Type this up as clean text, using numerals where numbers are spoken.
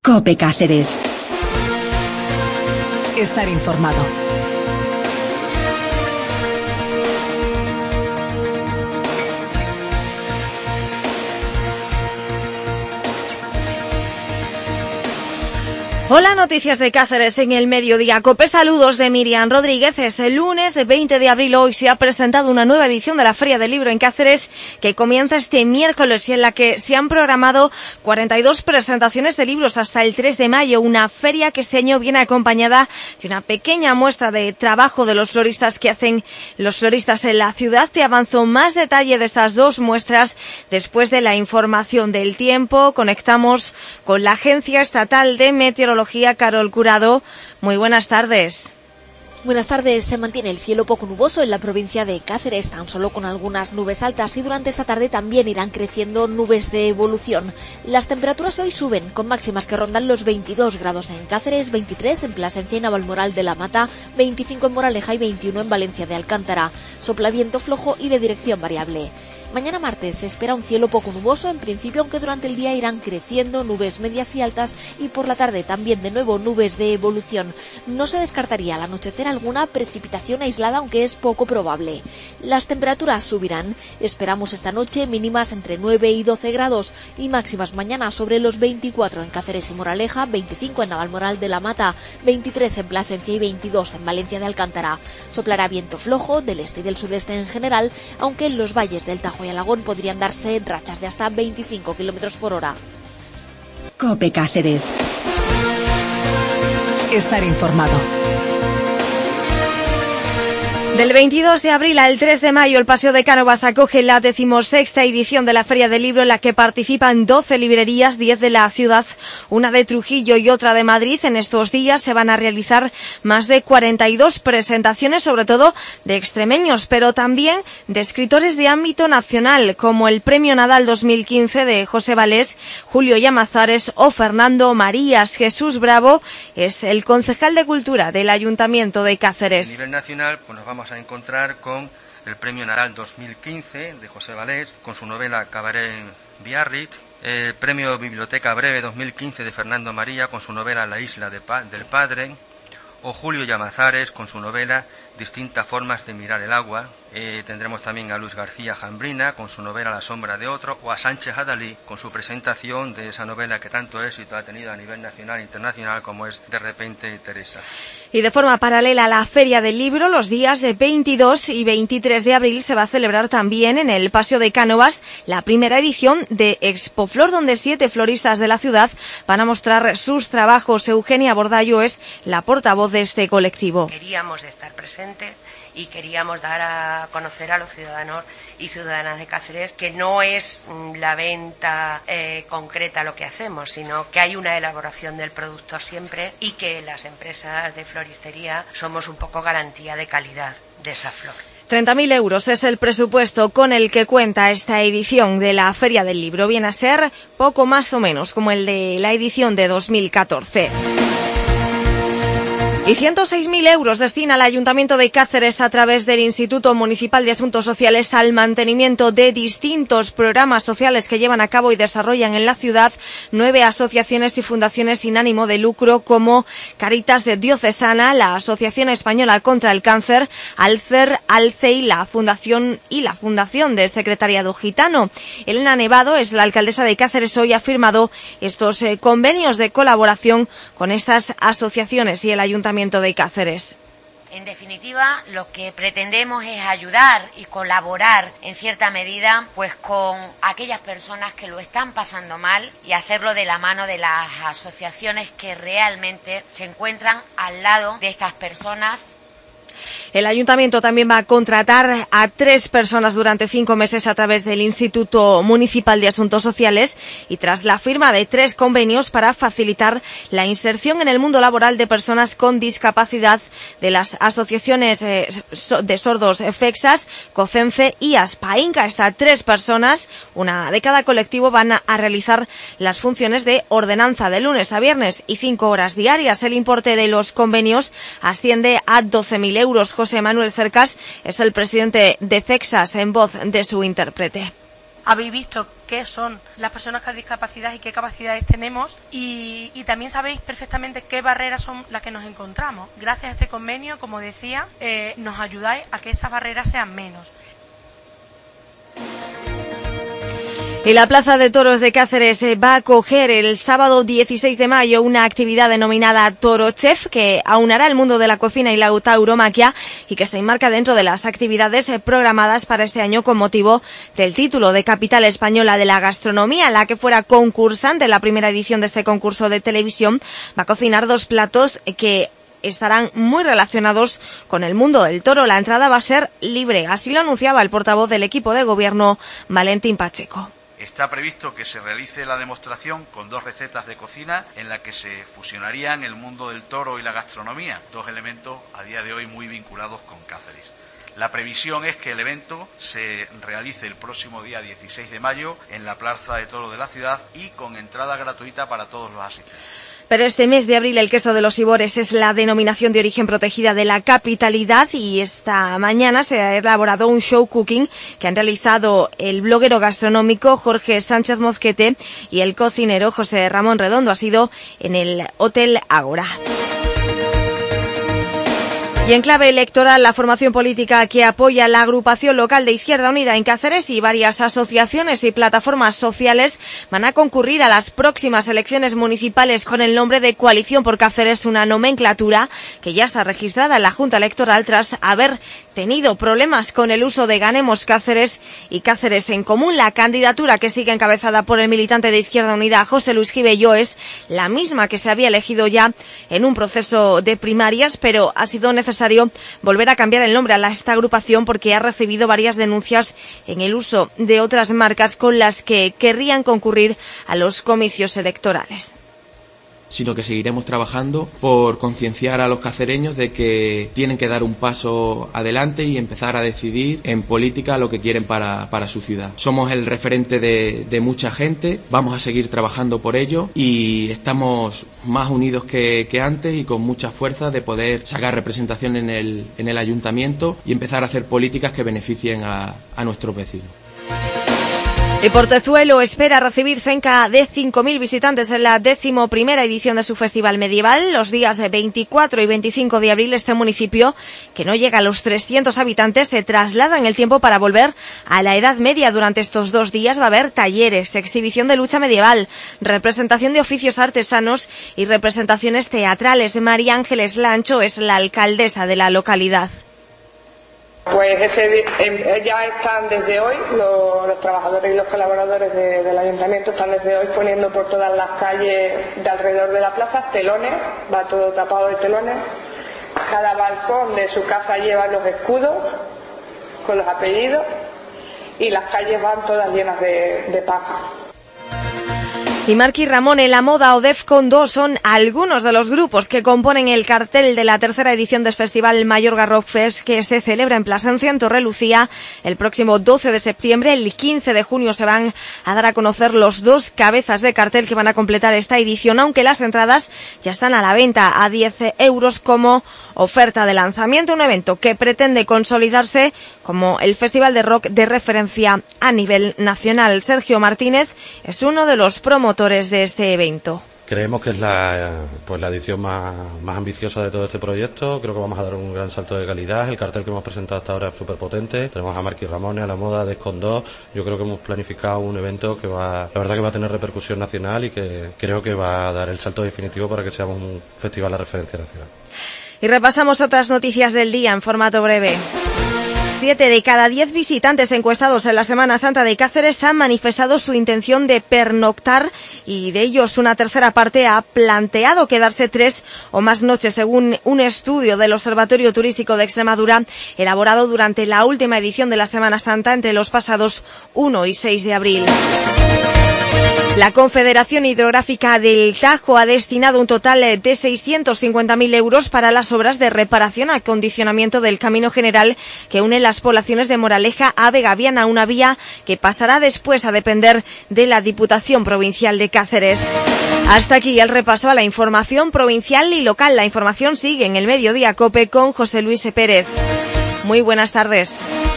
COPE Cáceres. Estar informado. Hola, noticias de Cáceres en el mediodía. COPE, saludos de Miriam Rodríguez. Es el lunes 20 de abril. Hoy se ha presentado una nueva edición de la Feria del Libro en Cáceres que comienza este miércoles y en la que se han programado 42 presentaciones de libros hasta el 3 de mayo. Una feria que este año viene acompañada de una pequeña muestra de trabajo de los floristas que hacen los floristas en la ciudad. Te avanzo más detalle de estas dos muestras después de la información del tiempo. Conectamos con la Agencia Estatal de Meteorología. Carol Curado, muy buenas tardes. Buenas tardes. Se mantiene el cielo poco nuboso en la provincia de Cáceres, tan solo con algunas nubes altas, y durante esta tarde también irán creciendo nubes de evolución. Las temperaturas hoy suben, con máximas que rondan los 22 grados en Cáceres, 23 en Plasencia y Navalmoral de la Mata, 25 en Moraleja y 21 en Valencia de Alcántara. Sopla viento flojo y de dirección variable. Mañana martes se espera un cielo poco nuboso en principio, aunque durante el día irán creciendo nubes medias y altas, y por la tarde también de nuevo nubes de evolución. No se descartaría al anochecer alguna precipitación aislada, aunque es poco probable. Las temperaturas subirán. Esperamos esta noche mínimas entre 9 y 12 grados y máximas mañana sobre los 24 en Cáceres y Moraleja, 25 en Navalmoral de la Mata, 23 en Plasencia y 22 en Valencia de Alcántara. Soplará viento flojo del este y del sureste en general, aunque en los valles del Tajo y Alagón podrían darse rachas de hasta 25 km por hora. COPE Cáceres. Estar informado. Del 22 de abril al 3 de mayo, el Paseo de Cánovas acoge la 16ª edición de la Feria del Libro, en la que participan 12 librerías, 10 de la ciudad, una de Trujillo y otra de Madrid. En estos días se van a realizar más de 42 presentaciones, sobre todo de extremeños, pero también de escritores de ámbito nacional, como el Premio Nadal 2015 de José Valés, Julio Llamazares o Fernando Marías. Jesús Bravo es el concejal de Cultura del Ayuntamiento de Cáceres. A nivel nacional, pues nos vamos a encontrar con el Premio Nadal 2015 de José Valés, con su novela Cabaret Biarritz, el Premio Biblioteca Breve 2015 de Fernando María, con su novela La isla del padre, o Julio Llamazares con su novela Distintas formas de mirar el agua. Tendremos también a Luis García Jambrina con su novela La sombra de otro, o a Sánchez Adalí con su presentación de esa novela que tanto éxito ha tenido a nivel nacional e internacional, como es De repente Teresa. Y de forma paralela a la Feria del Libro, los días 22 y 23 de abril se va a celebrar también en el Paseo de Cánovas la primera edición de Expoflor, donde 7 floristas de la ciudad van a mostrar sus trabajos. Eugenia Bordallo es la portavoz de este colectivo. Queríamos estar presentes y queríamos dar a conocer a los ciudadanos y ciudadanas de Cáceres que no es la venta concreta lo que hacemos, sino que hay una elaboración del producto siempre, y que las empresas de floristería somos un poco garantía de calidad de esa flor. 30.000 euros es el presupuesto con el que cuenta esta edición de la Feria del Libro. Viene a ser poco más o menos como el de la edición de 2014. Y 106.000 euros destina el Ayuntamiento de Cáceres a través del Instituto Municipal de Asuntos Sociales al mantenimiento de distintos programas sociales que llevan a cabo y desarrollan en la ciudad 9 asociaciones y fundaciones sin ánimo de lucro, como Caritas de Diocesana, la Asociación Española contra el Cáncer, Alcer, ALCE y la Fundación de Secretariado Gitano. Elena Nevado es la alcaldesa de Cáceres. Hoy ha firmado estos convenios de colaboración con estas asociaciones y el Ayuntamiento de Cáceres. En definitiva, lo que pretendemos es ayudar y colaborar en cierta medida pues con aquellas personas que lo están pasando mal, y hacerlo de la mano de las asociaciones que realmente se encuentran al lado de estas personas. El Ayuntamiento también va a contratar a 3 personas durante 5 meses a través del Instituto Municipal de Asuntos Sociales, y tras la firma de 3 convenios para facilitar la inserción en el mundo laboral de personas con discapacidad de las asociaciones de sordos FEXAS, COCENFE y ASPAINCA. Estas 3 personas, una de cada colectivo, van a realizar las funciones de ordenanza de lunes a viernes y 5 horas diarias. El importe de los convenios asciende a 12.000 euros. José Manuel Cercas es el presidente de FEXAS, en voz de su intérprete. Habéis visto qué son las personas con discapacidad y qué capacidades tenemos, y también sabéis perfectamente qué barreras son las que nos encontramos. Gracias a este convenio, como decía, nos ayudáis a que esas barreras sean menos. Y la Plaza de Toros de Cáceres va a acoger el sábado 16 de mayo una actividad denominada Toro Chef, que aunará el mundo de la cocina y la tauromaquia y que se enmarca dentro de las actividades programadas para este año con motivo del título de Capital Española de la Gastronomía. La que fuera concursante en la primera edición de este concurso de televisión va a cocinar 2 platos que estarán muy relacionados con el mundo del toro. La entrada va a ser libre, así lo anunciaba el portavoz del equipo de gobierno, Valentín Pacheco. Está previsto que se realice la demostración con 2 recetas de cocina en la que se fusionarían el mundo del toro y la gastronomía, 2 elementos a día de hoy muy vinculados con Cáceres. La previsión es que el evento se realice el próximo día 16 de mayo en la Plaza de Toros de la ciudad y con entrada gratuita para todos los asistentes. Pero este mes de abril el queso de los Ibores es la denominación de origen protegida de la capitalidad y esta mañana se ha elaborado un show cooking que han realizado el bloguero gastronómico Jorge Sánchez Mosquete y el cocinero José Ramón Redondo. Ha sido en el Hotel Ágora. Y en clave electoral, la formación política que apoya la agrupación local de Izquierda Unida en Cáceres y varias asociaciones y plataformas sociales van a concurrir a las próximas elecciones municipales con el nombre de Coalición por Cáceres, una nomenclatura que ya está registrada en la Junta Electoral tras haber tenido problemas con el uso de Ganemos Cáceres y Cáceres en Común. La candidatura que sigue encabezada por el militante de Izquierda Unida, José Luis Gibello, es la misma que se había elegido ya en un proceso de primarias, pero ha sido necesario volver a cambiar el nombre a esta agrupación porque ha recibido varias denuncias en el uso de otras marcas con las que querrían concurrir a los comicios electorales. Sino que seguiremos trabajando por concienciar a los cacereños de que tienen que dar un paso adelante y empezar a decidir en política lo que quieren para su ciudad. Somos el referente de mucha gente, vamos a seguir trabajando por ello y estamos más unidos que antes y con mucha fuerza de poder sacar representación en el ayuntamiento y empezar a hacer políticas que beneficien a nuestros vecinos. Y Portezuelo espera recibir cerca de 5.000 visitantes en la 11ª edición de su festival medieval. Los días 24 y 25 de abril este municipio, que no llega a los 300 habitantes, se traslada en el tiempo para volver a la Edad Media. Durante estos 2 días va a haber talleres, exhibición de lucha medieval, representación de oficios artesanos y representaciones teatrales. María Ángeles Lancho es la alcaldesa de la localidad. Pues ya están desde hoy, los trabajadores y los colaboradores del ayuntamiento están desde hoy poniendo por todas las calles de alrededor de la plaza telones, va todo tapado de telones. Cada balcón de su casa lleva los escudos con los apellidos y las calles van todas llenas de paja. Y Marky Ramón, La Moda o Defcon 2 son algunos de los grupos que componen el cartel de la 3ª edición del Festival Mayorga Rock Fest, que se celebra en Plasencia, en Torrelucía, el próximo 12 de septiembre. El 15 de junio se van a dar a conocer los 2 cabezas de cartel que van a completar esta edición, aunque las entradas ya están a la venta a 10 euros como oferta de lanzamiento. Un evento que pretende consolidarse como el festival de rock de referencia a nivel nacional. Sergio Martínez es uno de los promotores de este evento. Creemos que es la edición más ambiciosa de todo este proyecto. Creo que vamos a dar un gran salto de calidad. El cartel que hemos presentado hasta ahora es súper potente. Tenemos a Marky Ramón, a La Moda, Defcon 2. Yo creo que hemos planificado un evento que la verdad que va a tener repercusión nacional y que creo que va a dar el salto definitivo para que seamos un festival de referencia nacional. Y repasamos otras noticias del día en formato breve. 7 de cada 10 visitantes encuestados en la Semana Santa de Cáceres han manifestado su intención de pernoctar y de ellos una tercera parte ha planteado quedarse 3 o más noches, según un estudio del Observatorio Turístico de Extremadura elaborado durante la última edición de la Semana Santa entre los pasados 1 y 6 de abril. La Confederación Hidrográfica del Tajo ha destinado un total de 650.000 euros para las obras de reparación y acondicionamiento del camino general que une las poblaciones de Moraleja a Vegaviana, una vía que pasará después a depender de la Diputación Provincial de Cáceres. Hasta aquí el repaso a la información provincial y local. La información sigue en el Mediodía COPE con José Luis Pérez. Muy buenas tardes.